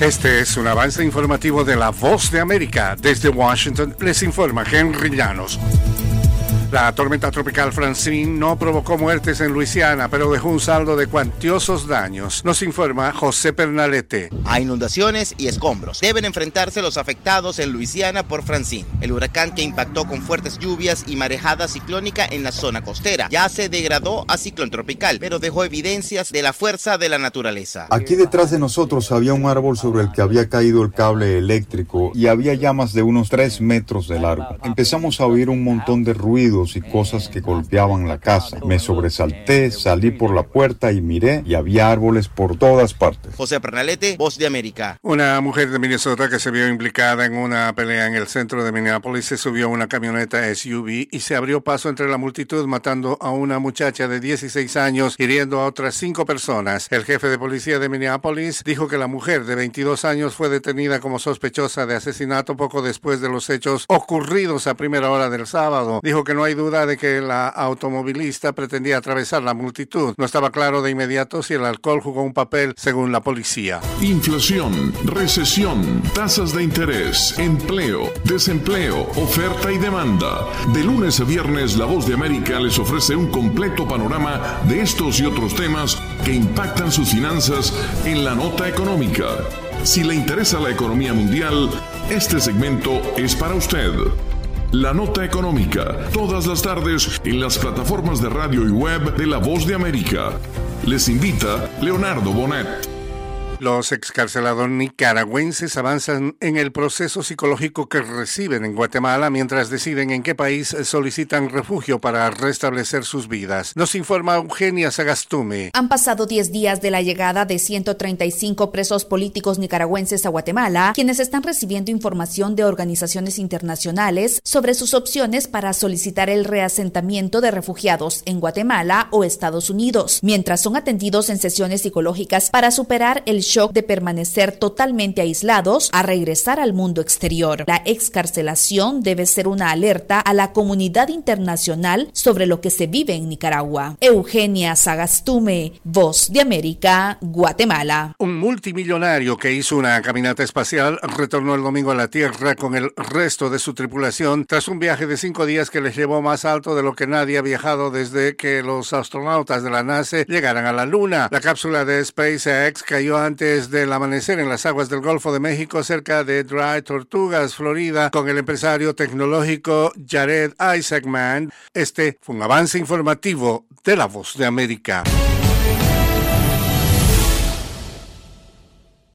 Este es un avance informativo de La Voz de América. Desde Washington les informa Henry Llanos. La tormenta tropical Francine no provocó muertes en Luisiana, pero dejó un saldo de cuantiosos daños. Nos informa José Pernalete. A inundaciones y escombros deben enfrentarse los afectados en Luisiana por Francine, el huracán que impactó con fuertes lluvias y marejada ciclónica en la zona costera. Ya se degradó a ciclón tropical, pero dejó evidencias de la fuerza de la naturaleza. Aquí detrás de nosotros había un árbol sobre el que había caído el cable eléctrico y había llamas de unos 3 metros de largo. Empezamos a oír un montón de ruidos y cosas que golpeaban la casa. Me sobresalté, salí por la puerta y miré, y había árboles por todas partes. José Pernalete, Voz de América. Una mujer de Minnesota que se vio implicada en una pelea en el centro de Minneapolis se subió a una camioneta SUV y se abrió paso entre la multitud, matando a una muchacha de 16 años, hiriendo a otras 5 personas. El jefe de policía de Minneapolis dijo que la mujer de 22 años fue detenida como sospechosa de asesinato poco después de los hechos ocurridos a primera hora del sábado. Dijo que no hay duda de que la automovilista pretendía atravesar la multitud. No estaba claro de inmediato si el alcohol jugó un papel, según la policía. Inflación, recesión, tasas de interés, empleo, desempleo, oferta y demanda. De lunes a viernes, La Voz de América les ofrece un completo panorama de estos y otros temas que impactan sus finanzas en la nota económica. Si le interesa la economía mundial, este segmento es para usted. La Nota Económica, todas las tardes en las plataformas de radio y web de La Voz de América. Les invita Leonardo Bonet. Los excarcelados nicaragüenses avanzan en el proceso psicológico que reciben en Guatemala mientras deciden en qué país solicitan refugio para restablecer sus vidas. Nos informa Eugenia Sagastume. Han pasado 10 días de la llegada de 135 presos políticos nicaragüenses a Guatemala, quienes están recibiendo información de organizaciones internacionales sobre sus opciones para solicitar el reasentamiento de refugiados en Guatemala o Estados Unidos, mientras son atendidos en sesiones psicológicas para superar el shock de permanecer totalmente aislados a regresar al mundo exterior. La excarcelación debe ser una alerta a la comunidad internacional sobre lo que se vive en Nicaragua. Eugenia Sagastume, Voz de América, Guatemala. Un multimillonario que hizo una caminata espacial retornó el domingo a la Tierra con el resto de su tripulación tras un viaje de 5 días que les llevó más alto de lo que nadie ha viajado desde que los astronautas de la NASA llegaran a la Luna. La cápsula de SpaceX cayó antes del amanecer en las aguas del Golfo de México cerca de Dry Tortugas, Florida, con el empresario tecnológico Jared Isaacman. Este fue un avance informativo de La Voz de América.